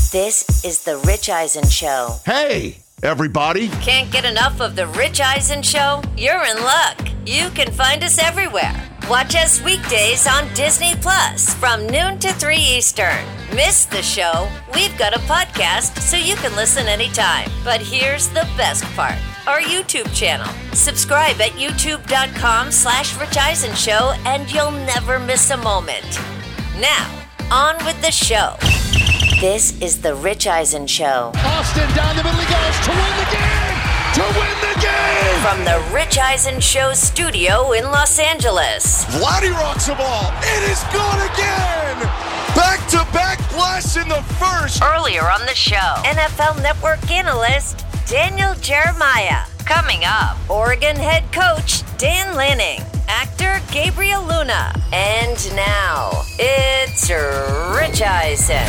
This is The Rich Eisen Show. Hey, everybody. Can't get enough of The Rich Eisen Show? You're in luck. You can find us everywhere. Watch us weekdays on Disney Plus from noon to 3 Eastern. Miss the show? We've got a podcast so you can listen anytime. But here's the best part. Our YouTube channel. Subscribe at youtube.com/Rich Eisen Show and you'll never miss a moment. Now, on with the show. This is The Rich Eisen Show. Austin down the middle he goes to win the game! To win the game! From The Rich Eisen Show studio in Los Angeles. Vladdy rocks the ball. It is good again! Back-to-back blasts in the first. Earlier on the show, NFL Network analyst Daniel Jeremiah. Coming up, Oregon head coach Dan Lanning, actor Gabriel Luna. And now, it's Rich Eisen.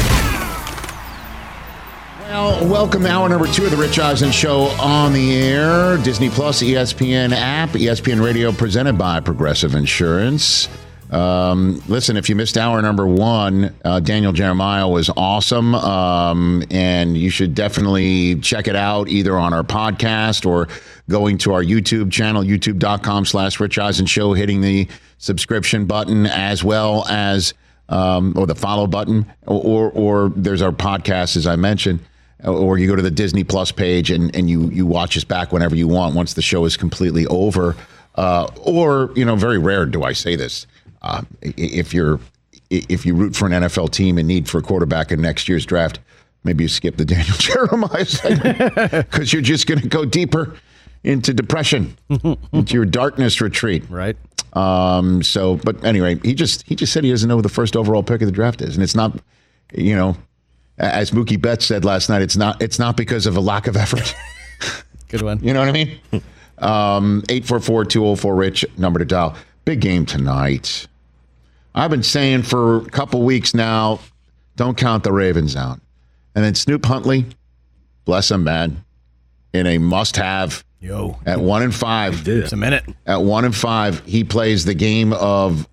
Well, welcome to hour number 2 of The Rich Eisen Show on the air. Disney Plus, ESPN app, ESPN Radio presented by Progressive Insurance. Listen, if you missed hour number 1, Daniel Jeremiah was awesome, and you should definitely check it out either on our podcast or going to our YouTube channel, youtube.com/Rich Eisen Show, hitting the subscription button as well as or the follow button, or there's our podcast, as I mentioned, or you go to the Disney Plus page and you watch us back whenever you want once the show is completely over. Or, you know, very rare do I say this. If you root for an NFL team in need for a quarterback in next year's draft, maybe you skip the Daniel Jeremiah segment because you're just going to go deeper into depression, into your darkness retreat. Right. But anyway, he just said he doesn't know who the first overall pick of the draft is, and it's not, you know, as Mookie Betts said last night, it's not because of a lack of effort. Good one. You know what I mean? 844-204-RICH, number to dial. Big game tonight. I've been saying for a couple weeks now, don't count the Ravens out. And then Snoop Huntley, bless him, man, in a must-have. At 1-5. It's a minute. At 1-5, he plays the game of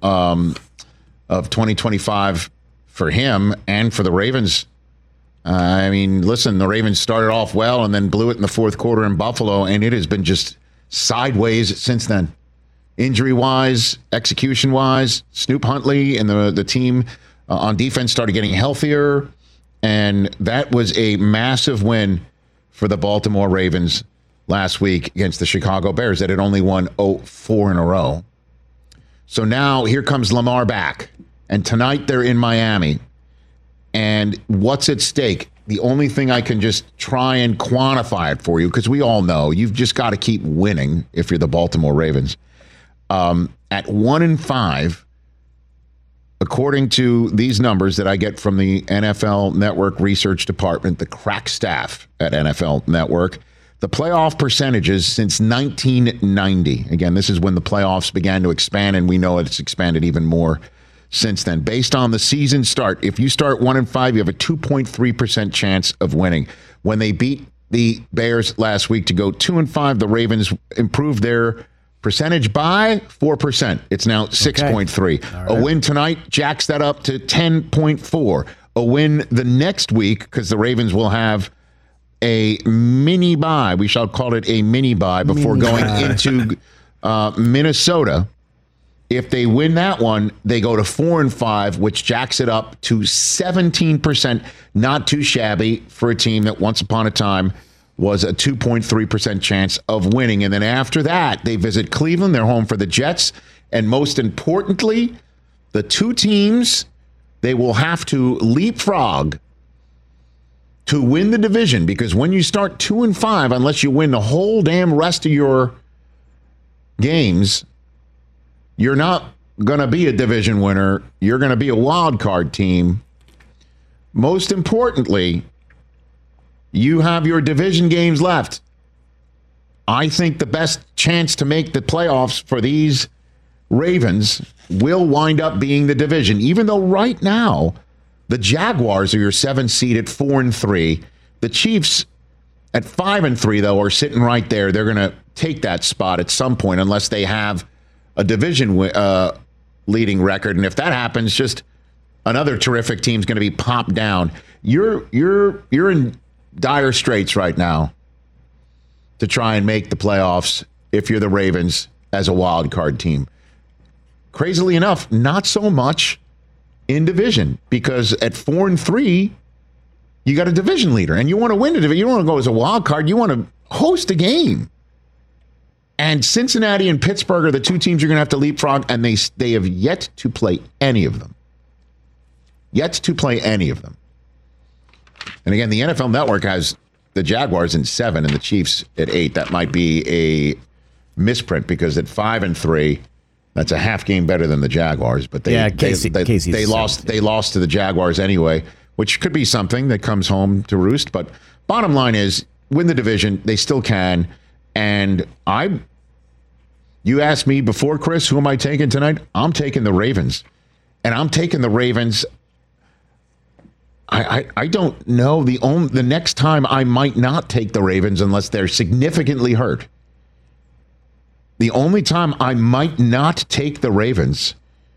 2025 for him and for the Ravens. I mean, listen, the Ravens started off well and then blew it in the fourth quarter in Buffalo, and it has been just sideways since then. Injury-wise, execution-wise, Snoop Huntley and the team on defense started getting healthier, and that was a massive win for the Baltimore Ravens last week against the Chicago Bears that had only won 4 in a row. So now here comes Lamar back, and tonight they're in Miami. And what's at stake? The only thing I can just try and quantify it for you, because we all know you've just got to keep winning if you're the Baltimore Ravens. At 1-5, according to these numbers that I get from the NFL Network Research Department, the crack staff at NFL Network, the playoff percentages since 1990. Again, this is when the playoffs began to expand, and we know it's expanded even more since then. Based on the season start, if you start 1-5, you have a 2.3% chance of winning. When they beat the Bears last week to go 2-5, the Ravens improved their percentage by 4%. It's now 6.3. Okay. Right. A win tonight jacks that up to 10.4. A win the next week, because the Ravens will have a mini bye. We shall call it a mini bye before going into Minnesota. If they win that one, they go to 4-5, which jacks it up to 17%. Not too shabby for a team that once upon a time was a 2.3% chance of winning. And then after that, they visit Cleveland. They're home for the Jets. And most importantly, the two teams they will have to leapfrog to win the division, because when you start 2-5, unless you win the whole damn rest of your games, you're not going to be a division winner. You're going to be a wild card team. Most importantly, you have your division games left. I think the best chance to make the playoffs for these Ravens will wind up being the division, even though right now the Jaguars are your 7th seed at 4-3. The Chiefs at 5-3, though, are sitting right there. They're going to take that spot at some point unless they have a division leading record. And if that happens, just another terrific team is going to be popped down. You're in dire straits right now to try and make the playoffs if you're the Ravens as a wild card team. Crazily enough, not so much in division, because at 4-3, you got a division leader, and you want to win the division. You don't want to go as a wild card. You want to host a game. And Cincinnati and Pittsburgh are the two teams you're going to have to leapfrog, and they have yet to play any of them. Yet to play any of them. And again, the NFL Network has the Jaguars in 7 and the Chiefs at 8. That might be a misprint, because at 5-3, that's a half game better than the Jaguars. But they lost to the Jaguars anyway, which could be something that comes home to roost. But bottom line is, win the division. They still can. And you asked me before, Chris, who am I taking tonight? I'm taking the Ravens. And I'm taking the Ravens. I don't know. The next time I might not take the Ravens unless they're significantly hurt. The only time I might not take the Ravens,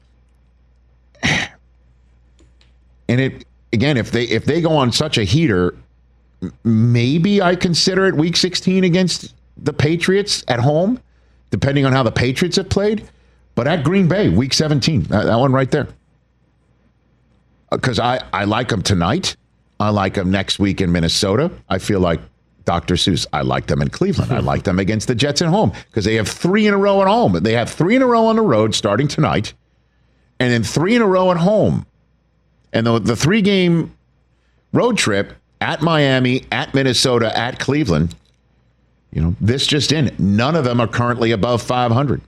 and if they go on such a heater, maybe I consider it Week 16 against the Patriots at home, depending on how the Patriots have played. But at Green Bay, Week 17, that one right there. Because I like them tonight. I like them next week in Minnesota. I feel like Dr. Seuss. I like them in Cleveland. I like them against the Jets at home, because they have 3 in a row at home. They have 3 in a row on the road starting tonight, and then 3 in a row at home. And the 3-game road trip at Miami, at Minnesota, at Cleveland, this just in. None of them are currently above 500.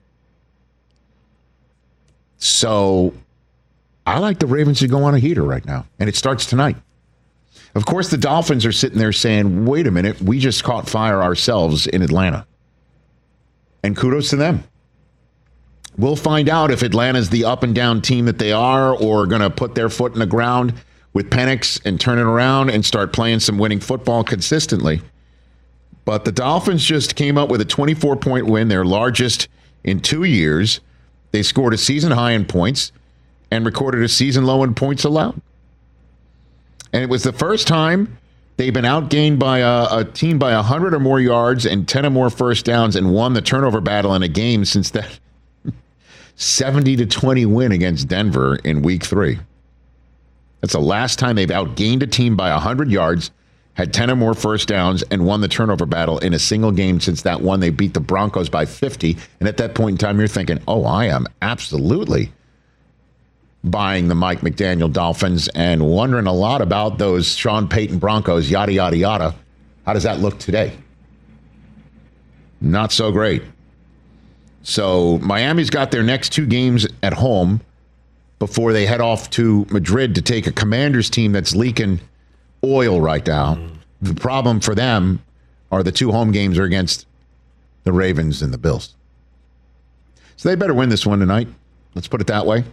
So I like the Ravens to go on a heater right now, and it starts tonight. Of course, the Dolphins are sitting there saying, wait a minute, we just caught fire ourselves in Atlanta. And kudos to them. We'll find out if Atlanta's the up-and-down team that they are, or going to put their foot in the ground with Penix and turn it around and start playing some winning football consistently. But the Dolphins just came up with a 24-point win, their largest in 2 years. They scored a season high in points and recorded a season low in points allowed. And it was the first time they've been outgained by a team by 100 or more yards and 10 or more first downs and won the turnover battle in a game since that 70-20 win against Denver in Week 3. That's the last time they've outgained a team by 100 yards, had 10 or more first downs, and won the turnover battle in a single game since that one. They beat the Broncos by 50. And at that point in time, you're thinking, oh, I am absolutely buying the Mike McDaniel Dolphins and wondering a lot about those Sean Payton Broncos, yada, yada, yada. How does that look today? Not so great. So Miami's got their next 2 games at home before they head off to Madrid to take a Commanders team that's leaking oil right now. The problem for them are the 2 home games are against the Ravens and the Bills. So they better win this one tonight. Let's put it that way.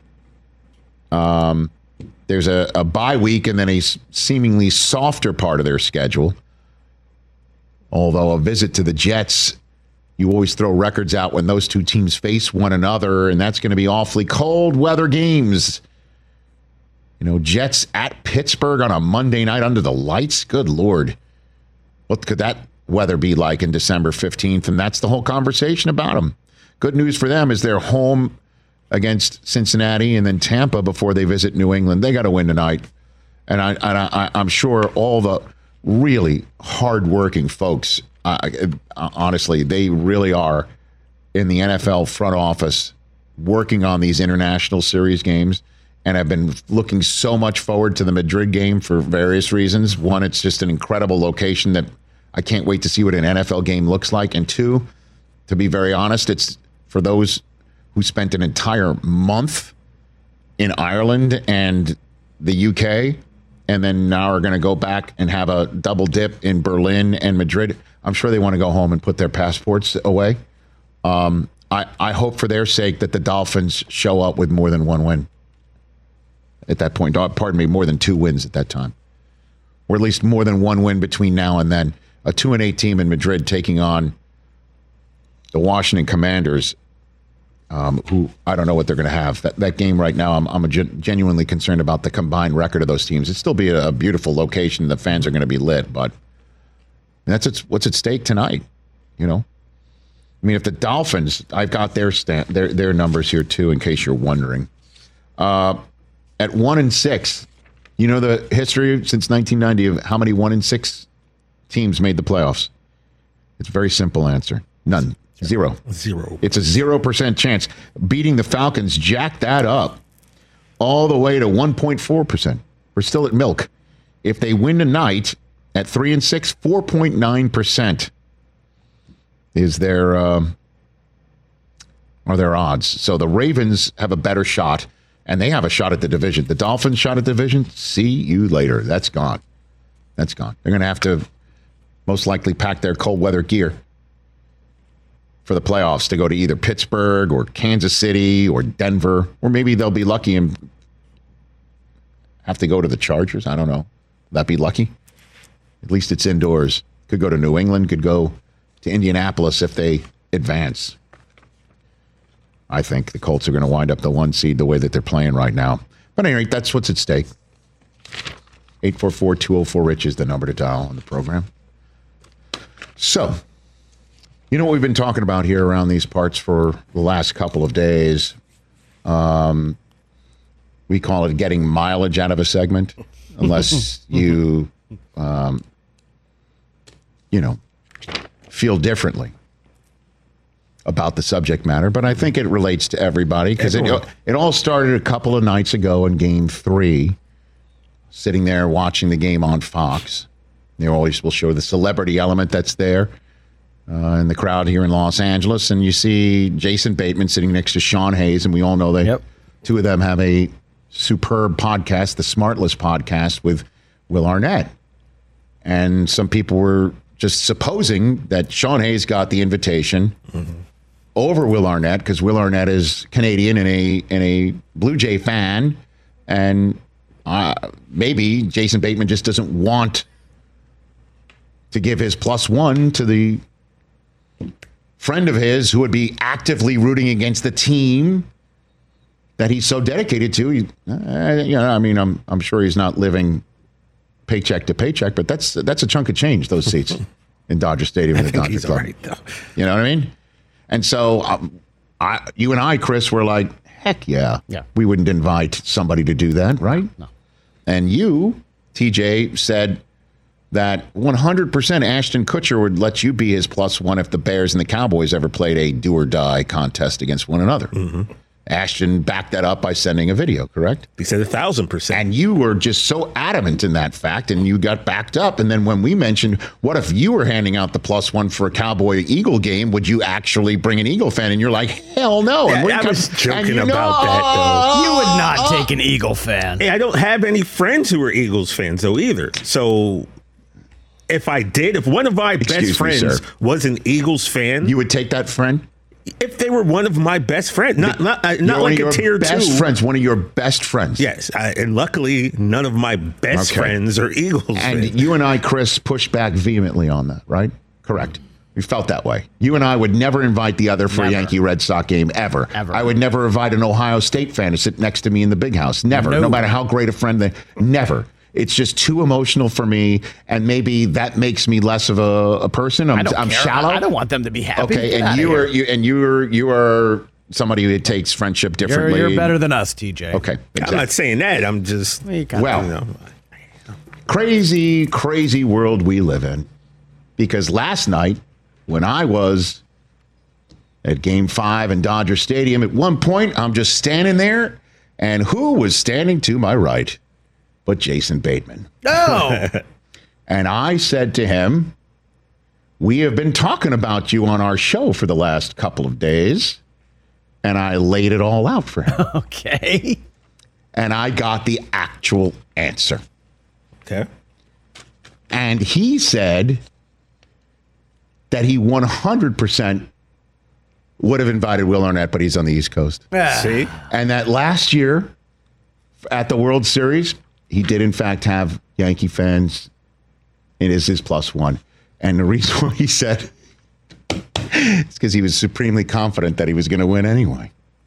There's a bye week and then a seemingly softer part of their schedule. Although a visit to the Jets, you always throw records out when those 2 teams face one another, and that's going to be awfully cold weather games. Jets at Pittsburgh on a Monday night under the lights. Good Lord. What could that weather be like in December 15th? And that's the whole conversation about them. Good news for them is they're home against Cincinnati and then Tampa before they visit New England. They got to win tonight. And I'm sure all the really hardworking folks, honestly, they really are in the NFL front office working on these international series games, and I've been looking so much forward to the Madrid game for various reasons. One, it's just an incredible location that I can't wait to see what an NFL game looks like. And 2, to be very honest, it's for those who spent an entire month in Ireland and the UK, and then now are going to go back and have a double dip in Berlin and Madrid. I'm sure they want to go home and put their passports away. I hope for their sake that the Dolphins show up with more than 1 win at that point. Pardon me, more than 2 wins at that time. Or at least more than 1 win between now and then. A 2-8 team in Madrid taking on the Washington Commanders. who I don't know what they're going to have. That game right now, I'm genuinely concerned about the combined record of those teams. It'd still be a beautiful location. The fans are going to be lit, but what's at stake tonight, you know? I mean, if the Dolphins, I've got their numbers here too, in case you're wondering. At 1-6, you know the history since 1990 of how many 1-6 teams made the playoffs? It's a very simple answer. None. Zero. It's a 0% chance. Beating the Falcons jacked that up all the way to 1.4%. We're still at milk. If they win tonight at 3-6, 4.9% is their odds. So the Ravens have a better shot, and they have a shot at the division. The Dolphins shot at the division. See you later. That's gone. They're going to have to most likely pack their cold weather gear for the playoffs to go to either Pittsburgh or Kansas City or Denver, or maybe they'll be lucky and have to go to the Chargers. I don't know. Will that be lucky? At least it's indoors. Could go to New England, could go to Indianapolis if they advance. I think the Colts are going to wind up the 1 seed the way that they're playing right now. But anyway, that's what's at stake. 844-204-RICH is the number to dial on the program. So, you know what we've been talking about here around these parts for the last couple of days? We call it getting mileage out of a segment, unless you, feel differently about the subject matter. But I think it relates to everybody because it all started a couple of nights ago in Game 3, sitting there watching the game on Fox. They always will show the celebrity element that's there. In the crowd here in Los Angeles, and you see Jason Bateman sitting next to Sean Hayes, and we all know that two of them have a superb podcast, the Smartless podcast with Will Arnett. And some people were just supposing that Sean Hayes got the invitation over Will Arnett because Will Arnett is Canadian and a Blue Jay fan, and maybe Jason Bateman just doesn't want to give his +1 to the friend of his who would be actively rooting against the team that he's so dedicated to. I'm sure he's not living paycheck to paycheck, but that's a chunk of change, those seats in Dodger Stadium. I think he's all right, though. You know what I mean? And so you and I, Chris, were like, heck yeah. We wouldn't invite somebody to do that, right? No. And you, TJ, said that 100% Ashton Kutcher would let you be his +1 if the Bears and the Cowboys ever played a do-or-die contest against one another. Mm-hmm. Ashton backed that up by sending a video, correct? He said 1,000%. And you were just so adamant in that fact, and you got backed up. And then when we mentioned, what if you were handing out the +1 for a Cowboy-Eagle game, would you actually bring an Eagle fan? And you're like, hell no. Yeah, I was joking about that, though. You would not take an Eagle fan. Hey, I don't have any friends who are Eagles fans, though, either. So if I did, if one of my best friends was an Eagles fan, you would take that friend? If they were one of my best friends, not like a tier 2. Best friends, one of your best friends. Yes, and luckily none of my best friends are Eagles fans. And you and I, Chris, pushed back vehemently on that, right? Correct. We felt that way. You and I would never invite the other for a Yankee Red Sox game, ever. I would never invite an Ohio State fan to sit next to me in the big house. Never. No matter how great a friend they never. It's just too emotional for me, and maybe that makes me less of a person. I'm shallow. I don't want them to be happy. Okay, and you are somebody who takes friendship differently. You're better than us, TJ. Okay, exactly. I'm not saying that. I'm just crazy world we live in. Because last night, when I was at Game 5 in Dodger Stadium, at one point I'm just standing there, and who was standing to my right? But Jason Bateman. Oh. And I said to him, we have been talking about you on our show for the last couple of days. And I laid it all out for him. Okay. And I got the actual answer. Okay. And he said that he 100% would have invited Will Arnett, but he's on the East Coast. See? And that last year at the World Series, he did, in fact, have Yankee fans. It is his +1. And the reason why he said it's because he was supremely confident that he was going to win anyway.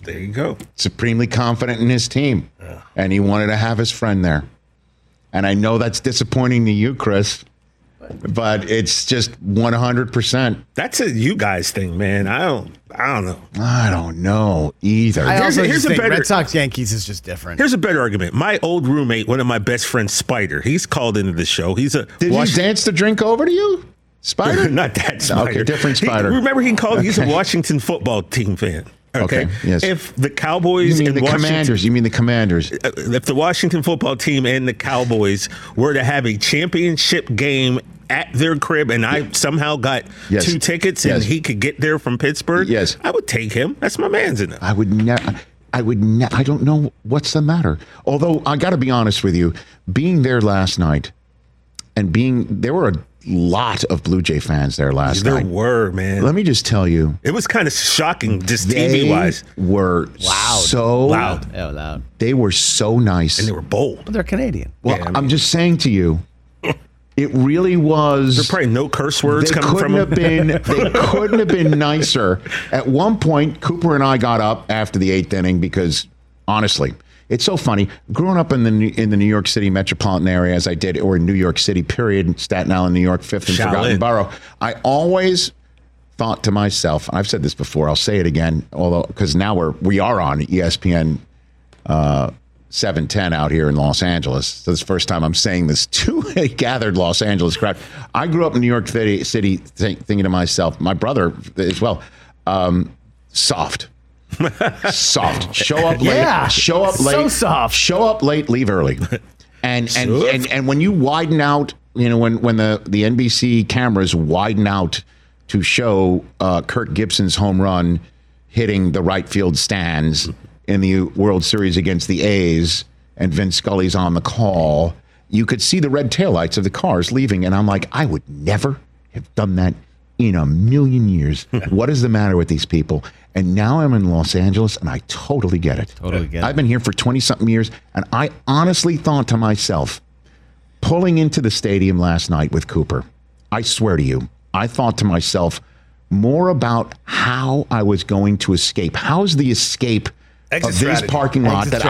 There you go. Supremely confident in his team. And he wanted to have his friend there. And I know that's disappointing to you, Chris, but it's just 100%. That's a you guys thing, man. I don't know. I don't know either. Here's a better Red Sox Yankees is just different. Here's a better argument. My old roommate, one of my best friends, Spider, he's called into the show. He's a Did he dance the drink over to you? Spider? Not that Spider. Okay, different Spider. Remember, he's a Washington football team fan. Okay. Yes. If the Cowboys You mean and the Washington, Commanders? You mean the Commanders? If the Washington football team and the Cowboys were to have a championship game at their crib, and I somehow got 2 tickets, and he could get there from Pittsburgh, I would take him. That's my man's in it. I would never. I don't know what's the matter. Although I got to be honest with you, being there last night, and there were a lot of Blue Jay fans there last night. There were, man. Let me just tell you, it was kind of shocking, just TV wise. Were loud, so loud. Yeah, loud. They were so nice, and they were bold. Well, they're Canadian. Well, yeah, I'm just saying to you, it really was. There's probably no curse words coming from them. They couldn't have been nicer. At one point, Cooper and I got up after the 8th inning because, honestly, it's so funny. Growing up in the New York City metropolitan area, as I did, or in New York City, period, Staten Island, New York, 5th and Forgotten Borough, I always thought to myself, and I've said this before, I'll say it again, although because now we are on ESPN 710 out here in Los Angeles. So this is the first time I'm saying this to a gathered Los Angeles crowd. I grew up in New York City thinking to myself, my brother as well, soft. Soft. Show up late. Yeah, show up late. So soft. Show up late. Leave early. And when you widen out, when the NBC cameras widen out to show Kirk Gibson's home run hitting the right field stands in the World Series against the A's, and Vince Scully's on the call, you could see the red taillights of the cars leaving, and I'm like, I would never have done that in a million years. What is the matter with these people? And now I'm in Los Angeles, and I totally get it. I've been here for 20-something years, and I honestly thought to myself, pulling into the stadium last night with Cooper, I swear to you, I thought to myself more about how I was going to escape. How's the escape of this parking lot that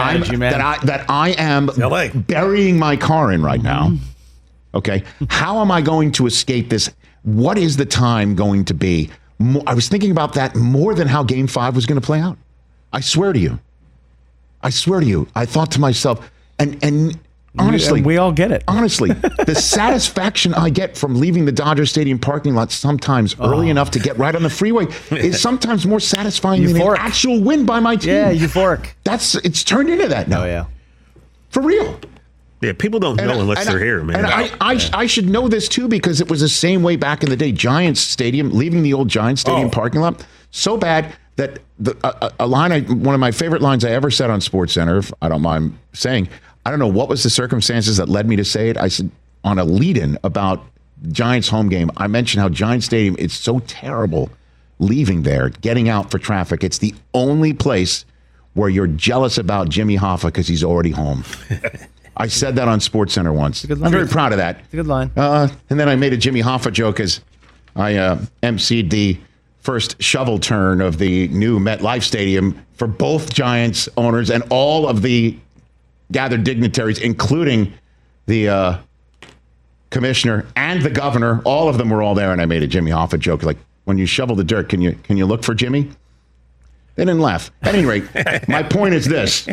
I am burying my car in right now? Okay, how am I going to escape this? What is the time going to be? I was thinking about that more than how Game 5 was going to play out. I swear to you. I thought to myself, and honestly, we all get it. Honestly, the satisfaction I get from leaving the Dodger Stadium parking lot sometimes early enough to get right on the freeway is sometimes more satisfying than an actual win by my team. Yeah, euphoric. It's turned into that now. Oh yeah, for real. Yeah, people don't know unless they're here, man. And I should know this too, because it was the same way back in the day. Giants Stadium, leaving the old Giants Stadium parking lot, so bad that one of my favorite lines I ever said on SportsCenter, if I don't mind saying, I don't know what was the circumstances that led me to say it. I said on a lead-in about Giants home game, I mentioned how Giants Stadium, it's so terrible leaving there, getting out for traffic. It's the only place where you're jealous about Jimmy Hoffa because he's already home. I said that on SportsCenter once. I'm very proud of that. It's a good line. And then I made a Jimmy Hoffa joke as I emceed the first shovel turn of the new MetLife Stadium for both Giants owners and all of the gathered dignitaries, including the commissioner and the governor. All of them were all there, and I made a Jimmy Hoffa joke, like, when you shovel the dirt, can you look for Jimmy? They didn't laugh. At any rate, my point is this.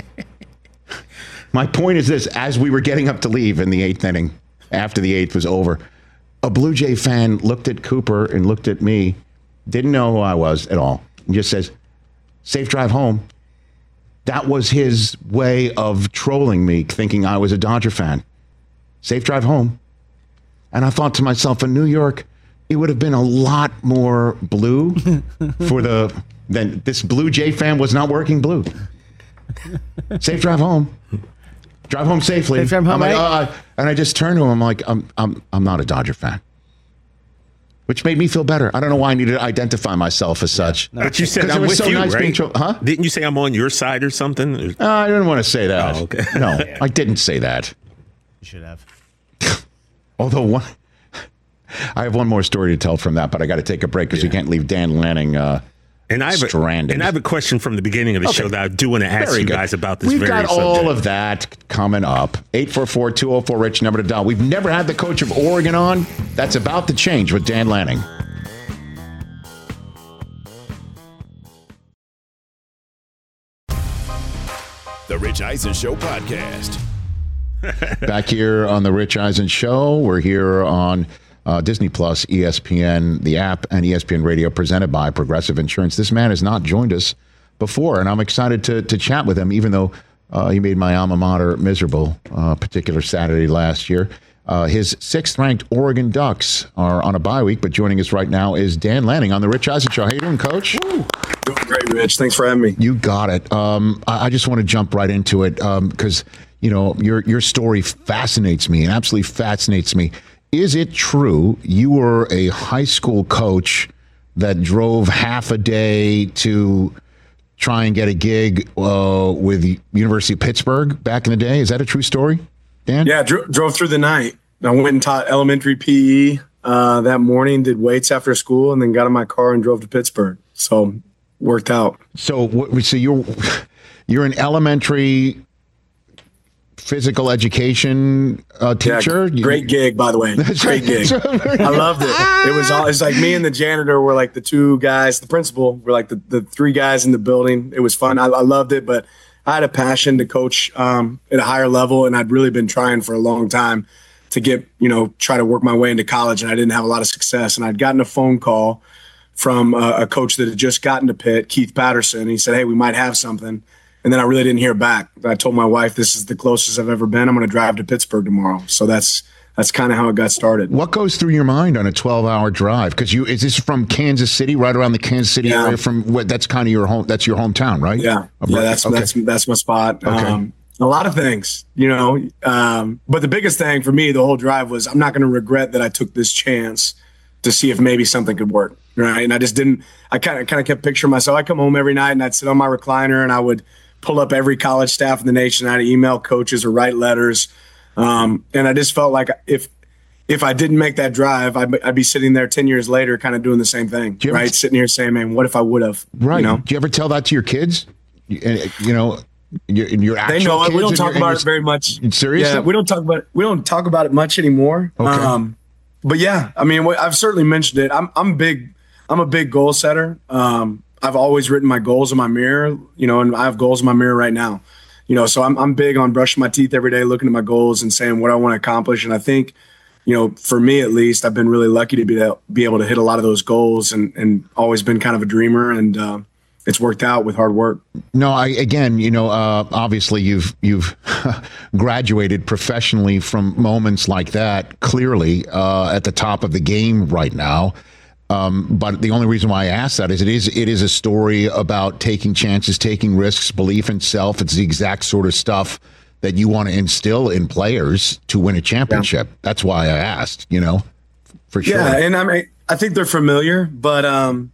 As we were getting up to leave in the 8th inning, after the 8th was over, a Blue Jay fan looked at Cooper and looked at me, didn't know who I was at all, and just says, "Safe drive home." That was his way of trolling me, thinking I was a Dodger fan. Safe drive home. And I thought to myself, in New York, it would have been a lot more blue than this Blue Jay fan was not working blue. Safe drive home. Drive home safely. Safe drive home, and I just turned to him. I'm like, I'm not a Dodger fan, which made me feel better. I don't know why I needed to identify myself as such. But you said I'm with you, right? Huh? Didn't you say I'm on your side or something? I didn't want to say that. Oh, okay. No, I didn't say that. You should have. Although I have one more story to tell from that, but I got to take a break because we can't leave Dan Lanning And I have a question from the beginning of the show that I do want to ask you guys about this. We've very got subject. all of that coming up. 844-204-RICH, number to dial. We've never had the coach of Oregon on. That's about to change with Dan Lanning. The Rich Eisen Show podcast. Back here on the Rich Eisen Show. We're here on Disney Plus, ESPN, the app, and ESPN Radio, presented by Progressive Insurance. This man has not joined us before, and I'm excited to chat with him, even though he made my alma mater miserable particular Saturday last year. His 6th-ranked Oregon Ducks are on a bye week, but joining us right now is Dan Lanning on the Rich Eisen Show. How you doing, Coach? Doing great, Rich. Thanks for having me. You got it. I just want to jump right into it because your story fascinates me and absolutely fascinates me. Is it true you were a high school coach that drove half a day to try and get a gig with the University of Pittsburgh back in the day? Is that a true story, Dan? Yeah, drove through the night. I went and taught elementary PE that morning, did weights after school, and then got in my car and drove to Pittsburgh. So worked out. So you're an elementary physical education teacher. Yeah, great gig, by the way. Great gig. I loved it. It's like me and the janitor were like the 2 guys. The principal were like the 3 guys in the building. It was fun. I loved it, but I had a passion to coach at a higher level, and I'd really been trying for a long time to try to work my way into college, and I didn't have a lot of success. And I'd gotten a phone call from a coach that had just gotten to Pitt, Keith Patterson. He said, "Hey, we might have something." And then I really didn't hear back. I told my wife, this is the closest I've ever been. I'm going to drive to Pittsburgh tomorrow. So that's kind of how it got started. What goes through your mind on a 12-hour drive? Because is this from Kansas City, right around the Kansas City area? That's kind of your home. That's your hometown, right? Yeah, that's my spot. Okay. A lot of things, but the biggest thing for me, the whole drive, was I'm not going to regret that I took this chance to see if maybe something could work, right? And I just didn't. I kind of kept picturing myself. I'd come home every night and I'd sit on my recliner and I would pull up every college staff in the nation. I'd email coaches or write letters. And I just felt like if I didn't make that drive, I'd be sitting there 10 years later kind of doing the same thing, right? Sitting here saying, man, what if I would have? Right. Do you ever tell that to your kids? Your actual they know it. Kids, we don't talk about it very much. Seriously? Yeah, we don't talk about it much anymore. Okay. But yeah, I mean, I've certainly mentioned it. I'm a big goal setter. I've always written my goals in my mirror, and I have goals in my mirror right now, so I'm big on brushing my teeth every day, looking at my goals and saying what I want to accomplish. And I think, for me at least, I've been really lucky to be able to hit a lot of those goals and always been kind of a dreamer, and it's worked out with hard work. No, obviously you've graduated professionally from moments like that, clearly at the top of the game right now. But the only reason why I ask that is it is a story about taking chances, taking risks, belief in self. It's the exact sort of stuff that you want to instill in players to win a championship. Yeah. That's why I asked, for sure. Yeah, and I think they're familiar, but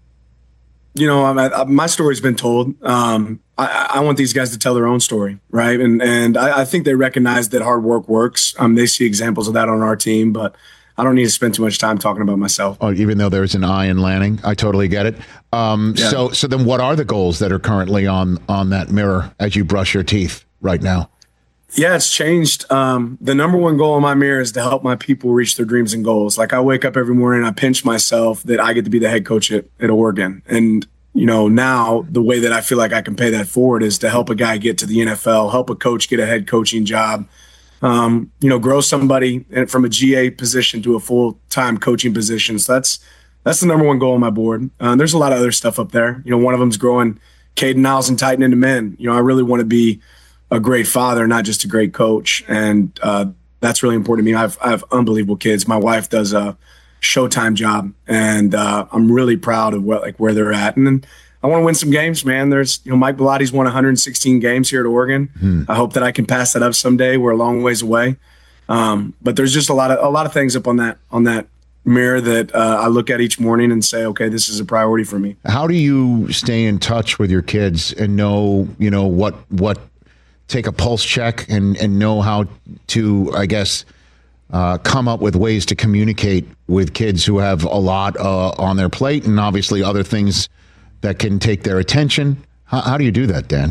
my story's been told. I want these guys to tell their own story, right? And I think they recognize that hard work works. They see examples of that on our team, but I don't need to spend too much time talking about myself. Oh, even though there's an I in Lanning, I totally get it. So then what are the goals that are currently on that mirror as you brush your teeth right now? Yeah, it's changed. The number one goal in my mirror is to help my people reach their dreams and goals. Like, I wake up every morning and I pinch myself that I get to be the head coach at Oregon. And, now the way that I feel like I can pay that forward is to help a guy get to the NFL, help a coach get a head coaching job, grow somebody from a GA position to a full-time coaching position. So that's the number one goal on my board. There's a lot of other stuff up there. One of them is growing Caden Niles and Titan into men. I really want to be a great father, not just a great coach. And that's really important to me. I have unbelievable kids. My wife does a Showtime job, and I'm really proud of where they're at. And then I want to win some games, man. There's, Mike Bellatti's won 116 games here at Oregon. I hope that I can pass that up someday. We're a long ways away. But there's just a lot of things up on that mirror that I look at each morning and say, okay, this is a priority for me. How do you stay in touch with your kids and know, what take a pulse check and know how to, I guess, come up with ways to communicate with kids who have a lot on their plate and obviously other things that can take their attention? How do you do that, Dan?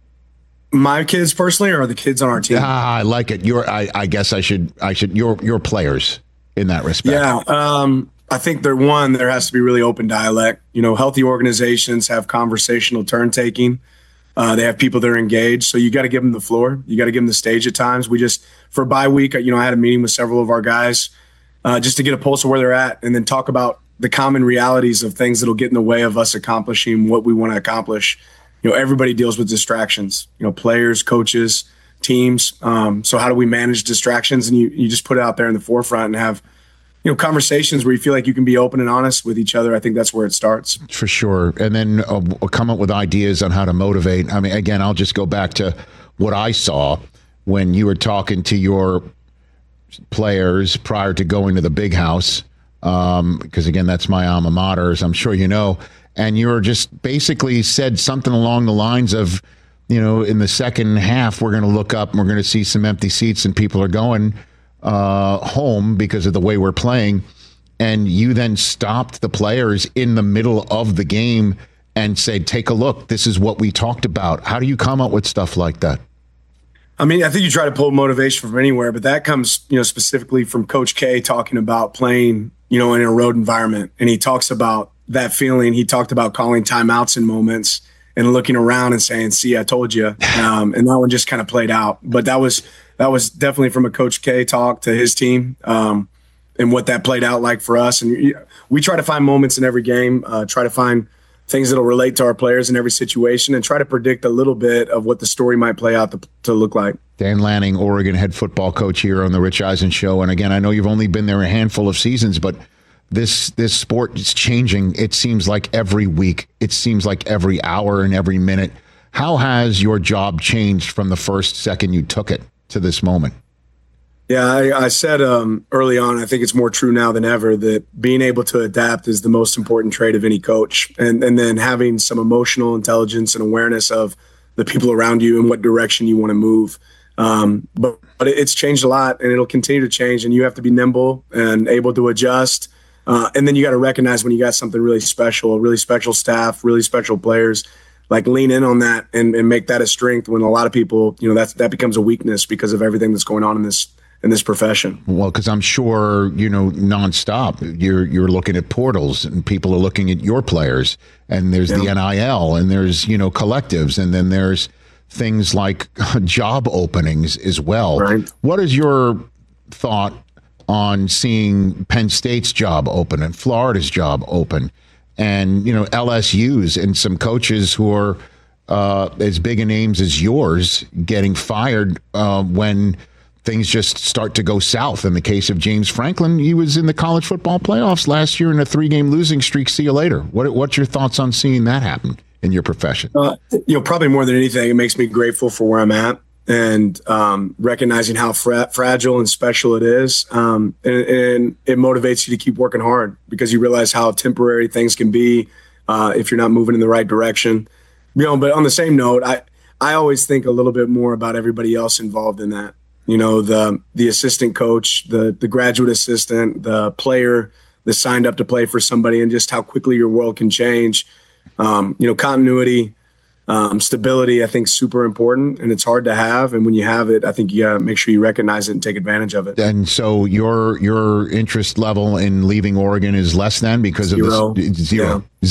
My kids personally, or the kids on our team? I like it. I guess I should. Your players in that respect. Yeah. I think there has to be really open dialect. Healthy organizations have conversational turn taking. They have people that are engaged. So you got to give them the floor. You got to give them the stage at times. For bye week, I had a meeting with several of our guys just to get a pulse of where they're at, and then talk about the common realities of things that'll get in the way of us accomplishing what we want to accomplish. Everybody deals with distractions, players, coaches, teams. So how do we manage distractions? And you just put it out there in the forefront and have, conversations where you feel like you can be open and honest with each other. I think that's where it starts. For sure. And then come up with ideas on how to motivate. I mean, again, I'll just go back to what I saw when you were talking to your players prior to going to the Big House. Because again, that's my alma mater, as I'm sure you know. And you were just basically said something along the lines of, in the second half, we're going to look up and we're going to see some empty seats and people are going home because of the way we're playing. And you then stopped the players in the middle of the game and said, take a look. This is what we talked about. How do you come up with stuff like that? I mean, I think you try to pull motivation from anywhere, but that comes, specifically from Coach K talking about playing, in a road environment. And he talks about that feeling. He talked about calling timeouts in moments and looking around and saying, see, I told you. And that one just kind of played out. But that was definitely from a Coach K talk to his team, and what that played out like for us. And we try to find moments in every game, try to find things that'll relate to our players in every situation, and try to predict a little bit of what the story might play out to look like. Dan Lanning, Oregon head football coach here on the Rich Eisen Show. And again, I know you've only been there a handful of seasons, but this sport is changing. It seems like every week. It seems like every hour and every minute. How has your job changed from the first second you took it to this moment? Yeah, I said early on, I think it's more true now than ever, that being able to adapt is the most important trait of any coach. And then having some emotional intelligence and awareness of the people around you and what direction you want to move. But it's changed a lot, and it'll continue to change, and you have to be nimble and able to adjust. And then you got to recognize when you got something really special, a really special staff, really special players, like lean in on that and make that a strength when a lot of people, that becomes a weakness because of everything that's going on in this profession. Well, because I'm sure, nonstop, you're looking at portals and people are looking at your players, and there's the NIL, and there's, collectives, and then there's things like job openings as well. Right. What is your thought on seeing Penn State's job open and Florida's job open, and LSU's and some coaches who are as big a names as yours getting fired when things just start to go south? In the case of James Franklin, he was in the college football playoffs last year in a 3-game losing streak. See you later. What's your thoughts on seeing that happen in your profession? Probably more than anything, it makes me grateful for where I'm at, and recognizing how fragile and special it is. And it motivates you to keep working hard, because you realize how temporary things can be if you're not moving in the right direction. But on the same note, I always think a little bit more about everybody else involved in that. The assistant coach, the graduate assistant, the player that signed up to play for somebody, and just how quickly your world can change. Continuity, stability, I think, super important, and it's hard to have. And when you have it, I think you gotta make sure you recognize it and take advantage of it. And so your interest level in leaving Oregon is less than because Zero. of this? Zero. Yeah.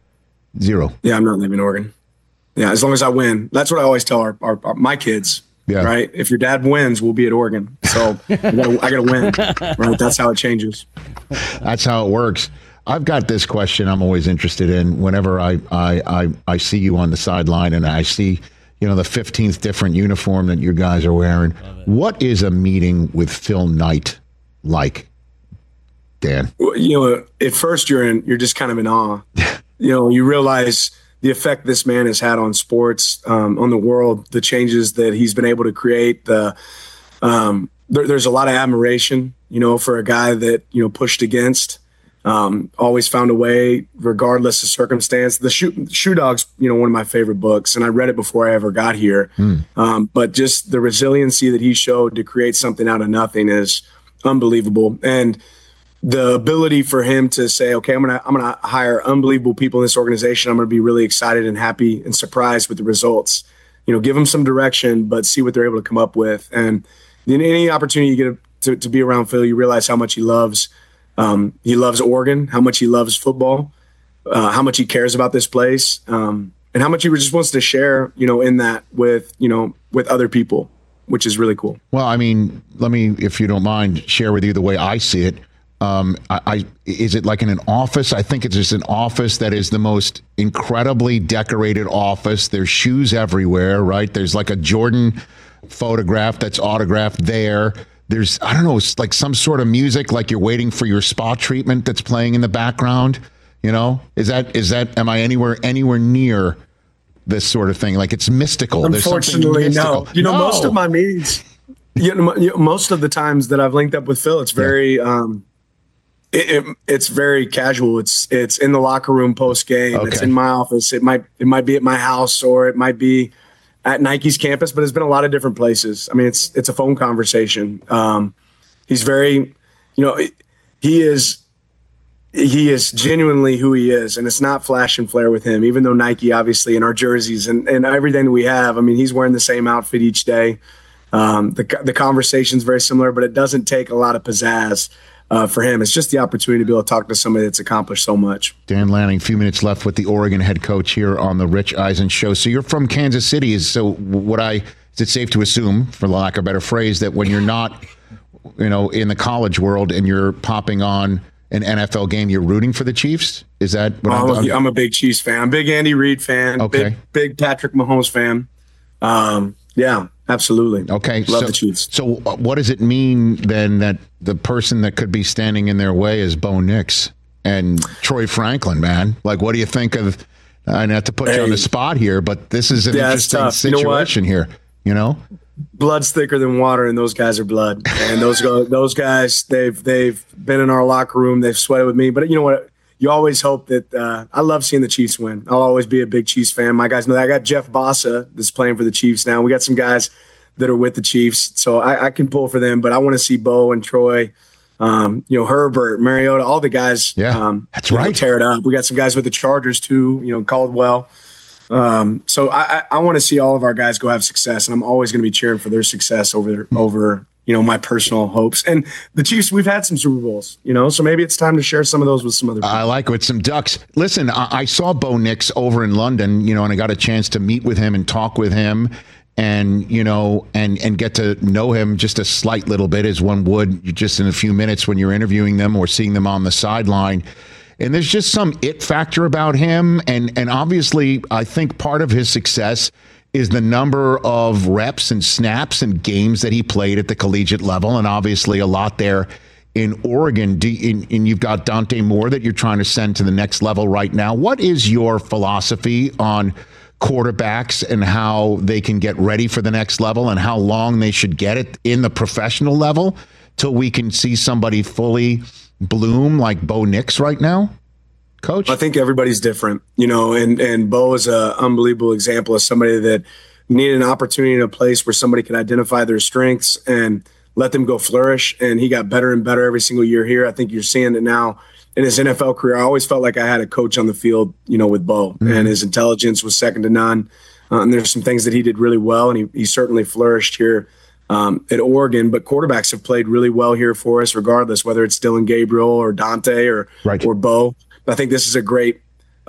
Zero. Yeah, I'm not leaving Oregon. Yeah, as long as I win. That's what I always tell my kids. Yeah. Right. If your dad wins, we'll be at Oregon. So I gotta win. Right. That's how it changes. That's how it works. I've got this question I'm always interested in whenever I see you on the sideline and I see, the 15th different uniform that you guys are wearing. What is a meeting with Phil Knight like, Dan? At first you're just kind of in awe. You realize the effect this man has had on sports, on the world, the changes that he's been able to create. There's a lot of admiration, for a guy that, pushed against, always found a way regardless of circumstance. The Shoe Dog's, one of my favorite books, and I read it before I ever got here. But just the resiliency that he showed to create something out of nothing is unbelievable. And the ability for him to say, okay, I'm gonna hire unbelievable people in this organization. I'm gonna be really excited and happy and surprised with the results. Give them some direction, but see what they're able to come up with. And in any opportunity you get to be around Phil, you realize how much he loves Oregon, how much he loves football, how much he cares about this place, and how much he just wants to share, in that with other people, which is really cool. Well, I mean, let me, if you don't mind, share with you the way I see it. Is it like in an office? I think it's just an office that is the most incredibly decorated office. There's shoes everywhere, right? There's like a Jordan photograph that's autographed there. There's, I don't know, it's like some sort of music, like you're waiting for your spa treatment that's playing in the background. Is that, am I anywhere near this sort of thing? Like it's mystical. Unfortunately, no. Most of my meetings, most of the times that I've linked up with Phil, it's very, it's very casual. It's in the locker room post game. Okay. It's in my office. It might be at my house, or it might be at Nike's campus, but it's been a lot of different places. I mean, it's a phone conversation. He's very, he is genuinely who he is, and it's not flash and flare with him, even though Nike, obviously, in our jerseys and everything we have, I mean, he's wearing the same outfit each day. The conversation's very similar, but it doesn't take a lot of pizzazz for him. It's just the opportunity to be able to talk to somebody that's accomplished so much. Dan Lanning, a few minutes left with the Oregon head coach here on the Rich Eisen Show. So you're from Kansas City. Is it safe to assume, for lack of a better phrase, that when you're not, in the college world and you're popping on an NFL game, you're rooting for the Chiefs? Is that what I'm a big Chiefs fan. I'm a big Andy Reid fan. Okay. Big Patrick Mahomes fan. Yeah, absolutely. Okay. Love the Chiefs. So what does it mean then that the person that could be standing in their way is Bo Nix and Troy Franklin, man? Like, what do you think of, not to put you on the spot here, but this is an interesting situation here, Blood's thicker than water, and those guys are blood. And those guys, they've been in our locker room. They've sweated with me. But you know what? You always hope that I love seeing the Chiefs win. I'll always be a big Chiefs fan. My guys know that. I got Jeff Bossa that's playing for the Chiefs now. We got some guys that are with the Chiefs, so I can pull for them. But I want to see Bo and Troy, Herbert, Mariota, all the guys. Yeah, that's right. Tear it up. We got some guys with the Chargers too. Caldwell. So I want to see all of our guys go have success, and I'm always going to be cheering for their success over my personal hopes. And the Chiefs, we've had some Super Bowls, so maybe it's time to share some of those with some other people. I like it with some Ducks. Listen, I saw Bo Nix over in London, and I got a chance to meet with him and talk with him and, and get to know him just a slight little bit, as one would just in a few minutes when you're interviewing them or seeing them on the sideline. And there's just some it factor about him. And obviously, I think part of his success is the number of reps and snaps and games that he played at the collegiate level. And obviously a lot there in Oregon. And you've got Dante Moore that you're trying to send to the next level right now. What is your philosophy on quarterbacks and how they can get ready for the next level and how long they should get it in the professional level till we can see somebody fully bloom like Bo Nix right now? Coach? I think everybody's different, and Bo is an unbelievable example of somebody that needed an opportunity in a place where somebody could identify their strengths and let them go flourish. And he got better and better every single year here. I think you're seeing it now in his NFL career. I always felt like I had a coach on the field, with Bo, and his intelligence was second to none. And there's some things that he did really well, and he certainly flourished here at Oregon. But quarterbacks have played really well here for us, regardless, whether it's Dylan Gabriel or Dante or Bo. I think this is a great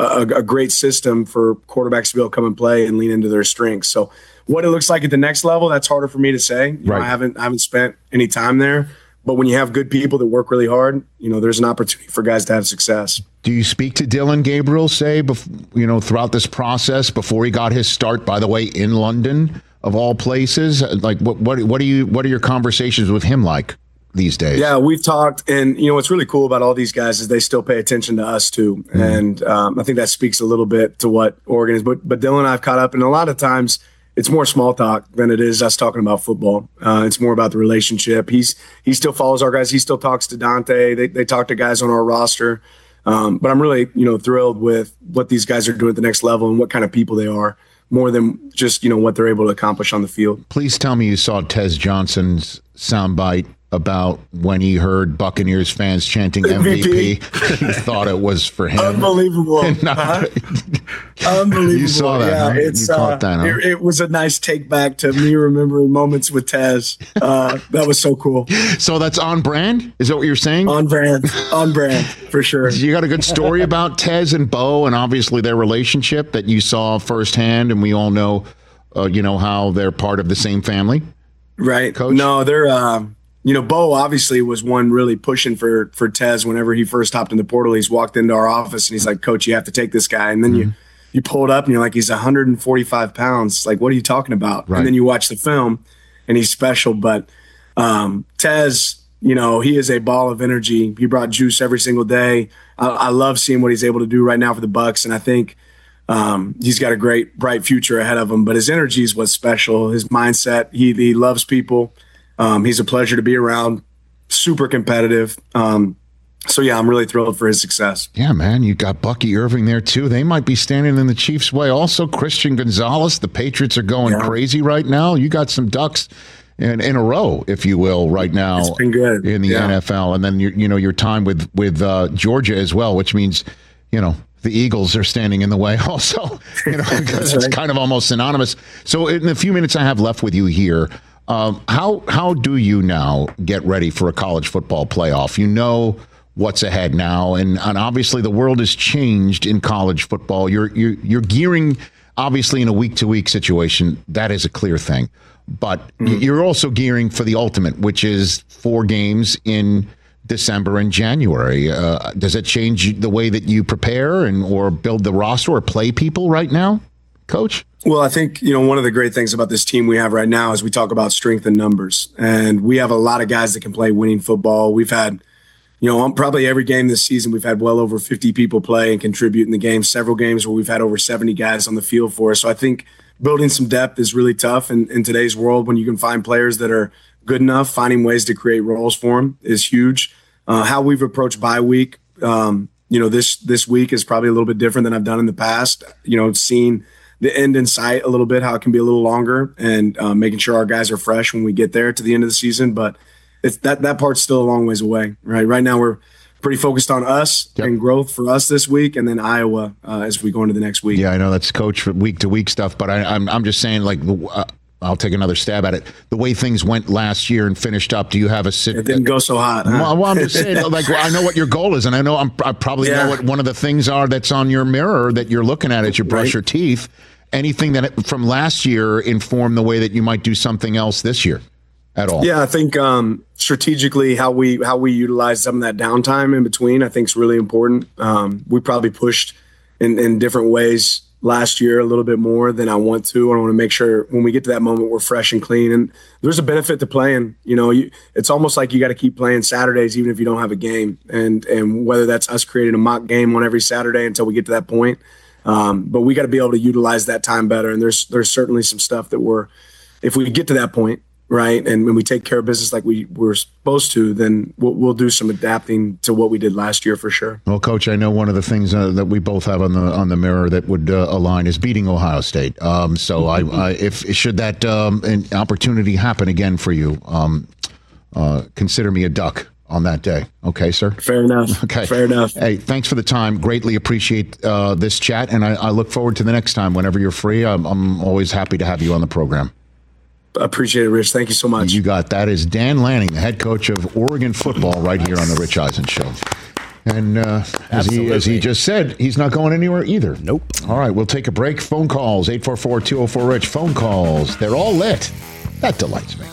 system for quarterbacks to be able to come and play and lean into their strengths. So what it looks like at the next level, that's harder for me to say. I haven't spent any time there. But when you have good people that work really hard, there's an opportunity for guys to have success. Do you speak to Dylan Gabriel, say, throughout this process before he got his start, by the way, in London, of all places? Like, what are your conversations with him like these days? Yeah, we've talked, and what's really cool about all these guys is they still pay attention to us too, and I think that speaks a little bit to what Oregon is. But Dylan and I've caught up, and a lot of times it's more small talk than it is us talking about football. It's more about the relationship. He still follows our guys. He still talks to Dante. They talk to guys on our roster. But I'm really thrilled with what these guys are doing at the next level and what kind of people they are, more than just what they're able to accomplish on the field. Please tell me you saw Tez Johnson's soundbite about when he heard Buccaneers fans chanting MVP. He thought it was for him. Unbelievable. Unbelievable. You saw that, yeah, huh? You caught that, huh? It was a nice take back to me remembering moments with Tez. That was so cool. So that's on brand? Is that what you're saying? On brand, for sure. You got a good story about Tez and Bo and obviously their relationship that you saw firsthand, and we all know, how they're part of the same family? Right. Coach? No, they're... Bo obviously was one really pushing for Tez whenever he first hopped in the portal. He's walked into our office and he's like, Coach, you have to take this guy. And then you pull it up and you're like, he's 145 pounds. Like, what are you talking about? Right. And then you watch the film and he's special. But Tez, he is a ball of energy. He brought juice every single day. I love seeing what he's able to do right now for the Bucs. And I think he's got a great, bright future ahead of him. But his energy is what's special. His mindset, he loves people. He's a pleasure to be around, super competitive. I'm really thrilled for his success. Yeah, man, you got Bucky Irving there too. They might be standing in the Chiefs' way. Also, Christian Gonzalez. The Patriots are going crazy right now. You got some Ducks in a row, if you will, right now. It's been good in the NFL, and then your time with Georgia as well, which means the Eagles are standing in the way also. Because it's kind of almost synonymous. So in the few minutes I have left with you here. How do you now get ready for a college football playoff? You know what's ahead now, and obviously the world has changed in college football. You're gearing obviously in a week-to-week situation. That is a clear thing, but you're also gearing for the ultimate, which is 4 games in December and January. Does it change the way that you prepare or build the roster or play people right now, Coach? Well, I think, one of the great things about this team we have right now is we talk about strength in numbers. And we have a lot of guys that can play winning football. We've had, probably every game this season, we've had well over 50 people play and contribute in the game. Several games where we've had over 70 guys on the field for us. So I think building some depth is really tough in today's world. When you can find players that are good enough, finding ways to create roles for them is huge. How we've approached bye week, this week is probably a little bit different than I've done in the past. Seeing the end in sight a little bit, how it can be a little longer, and making sure our guys are fresh when we get there to the end of the season. But it's that part's still a long ways away, right? Right now we're pretty focused on us and growth for us this week, and then Iowa as we go into the next week. Yeah, I know that's coach for week to week stuff, but I'm just saying, like, I'll take another stab at it. The way things went last year and finished up, do you have a It didn't go so hot. Huh? Well, I'm just saying, I know what your goal is, and I know I probably know what one of the things are that's on your mirror that you're looking at as you brush your teeth. Anything that from last year informed the way that you might do something else this year at all? Yeah, I think strategically how we utilize some of that downtime in between, I think is really important. We probably pushed in different ways last year a little bit more than I want to. I want to make sure when we get to that moment, we're fresh and clean. And there's a benefit to playing. It's almost like you got to keep playing Saturdays even if you don't have a game. And whether that's us creating a mock game on every Saturday until we get to that point. But we got to be able to utilize that time better. And there's certainly some stuff that if we get to that point, right, and when we take care of business like we were supposed to, then we'll do some adapting to what we did last year for sure. Well, Coach, I know one of the things that we both have on the mirror that would align is beating Ohio State. So if should that an opportunity happen again for you, consider me a Duck on that day. Okay, sir? Fair enough. Okay. Fair enough. Hey, thanks for the time. Greatly appreciate this chat, and I look forward to the next time. Whenever you're free, I'm always happy to have you on the program. Appreciate it, Rich. Thank you so much. You got that. Is Dan Lanning, the head coach of Oregon football, right here on the Rich Eisen Show. And as he just said, he's not going anywhere either. Nope. All right, we'll take a break. Phone calls, 844-204-RICH. Phone calls. They're all lit. That delights me.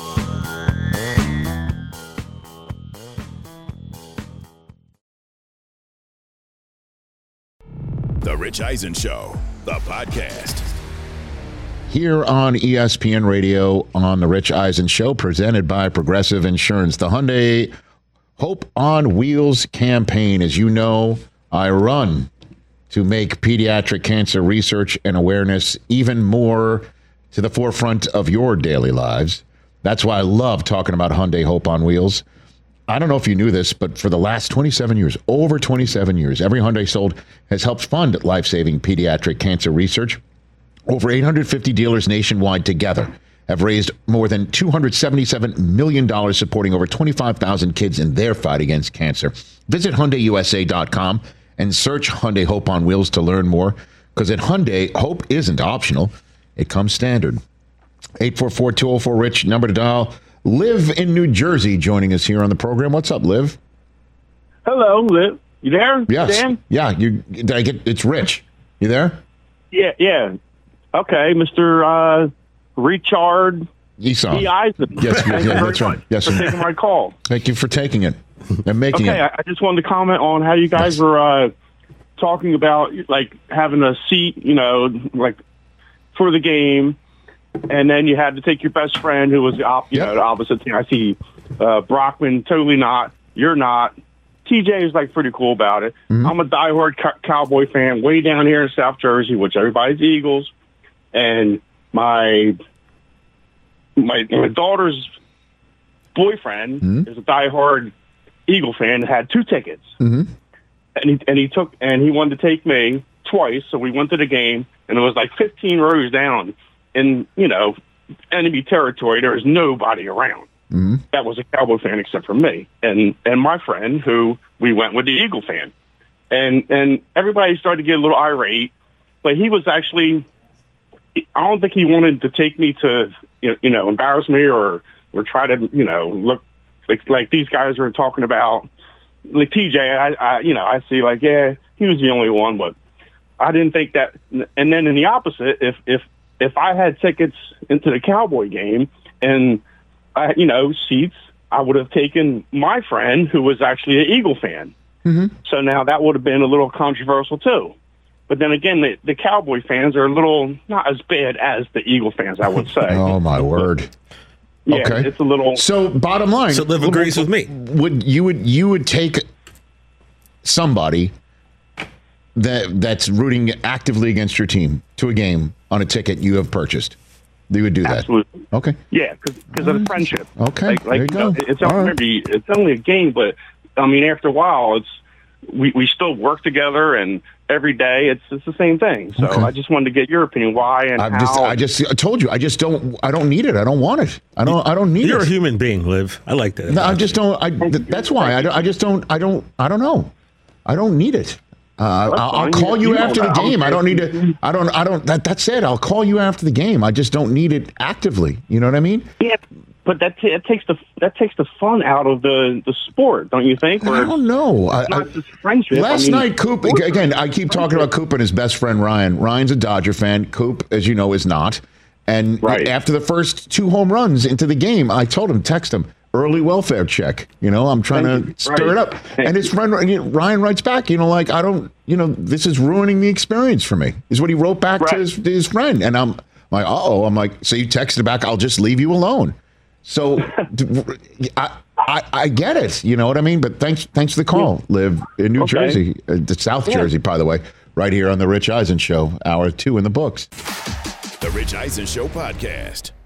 The Rich Eisen Show, the podcast. Here on ESPN Radio on the Rich Eisen Show, presented by Progressive Insurance. The Hyundai Hope on Wheels campaign. As you know, I run to make pediatric cancer research and awareness even more to the forefront of your daily lives. That's why I love talking about Hyundai Hope on Wheels. I don't know if you knew this, but for the last 27 years, over 27 years, every Hyundai sold has helped fund life-saving pediatric cancer research. Over 850 dealers nationwide together have raised more than $277 million supporting over 25,000 kids in their fight against cancer. Visit HyundaiUSA.com and search Hyundai Hope on Wheels to learn more, because at Hyundai, hope isn't optional. It comes standard. 844-204-RICH, number to dial. Liv in New Jersey joining us here on the program. What's up, Liv? Hello, Liv. You there? Yes. Dan? Yeah, did I get it's Rich. You there? Yeah. Okay, Mr. Richard Esau. E. Eisen. Yes, that's right. Yes, for taking my call. Thank you for taking it and making it. Okay, I just wanted to comment on how you guys were talking about like having a seat, like for the game, and then you had to take your best friend who was the opposite team. I see Brockman totally not. You're not. TJ is like pretty cool about it. Mm-hmm. I'm a diehard Cowboy fan way down here in South Jersey, which everybody's Eagles, and my daughter's boyfriend is a diehard Eagle fan. Had 2 tickets, and he wanted to take me twice. So we went to the game, and it was like 15 rows down in enemy territory. There was nobody around. Mm-hmm. That was a Cowboy fan except for me and my friend, who we went with the Eagle fan, and everybody started to get a little irate. But he was actually, I don't think he wanted to take me to embarrass me or try to look like these guys were talking about. Like TJ, I see like, yeah, he was the only one, but I didn't think that. And then in the opposite, if I had tickets into the Cowboy game and seats, I would have taken my friend who was actually an Eagle fan. Mm-hmm. So now that would have been a little controversial too. But then again, the Cowboy fans are a little not as bad as the Eagle fans, I would say. Oh my word! Yeah, okay. It's a little. So bottom line, so Liv agrees with me. Would you take somebody that's rooting actively against your team to a game on a ticket you have purchased? You would do that? Absolutely. Okay. Yeah, because of the friendship. Okay. There you go. It's only a game, but I mean, after a while, we still work together, and every day it's the same thing. So I just wanted to get your opinion. Why and how? I told you. I don't need it. I don't want it. I don't need it. You're a human being, Liv. I like that. No, I just don't. That's why I just don't. I don't know. I don't need it. I'll call you after the game. I don't need to. I don't. That's it. I'll call you after the game. I just don't need it actively. You know what I mean? Yeah, but that takes the fun out of the sport, don't you think? I don't know. Not just friendship. Last night, Coop. Again, I keep talking about Coop and his best friend Ryan. Ryan's a Dodger fan. Coop, as you know, is not. And after the first 2 home runs into the game, I told him, text him, early welfare check. I'm trying to stir it up. And his friend Ryan writes back, I don't, this is ruining the experience for me, is what he wrote back to his friend. And I'm like, I'm like, so you texted back, I'll just leave you alone. So I get it. You know what I mean? But thanks for the call, Liv in New Jersey, South Jersey, by the way, right here on the Rich Eisen Show, hour 2 in the books. The Rich Eisen Show podcast.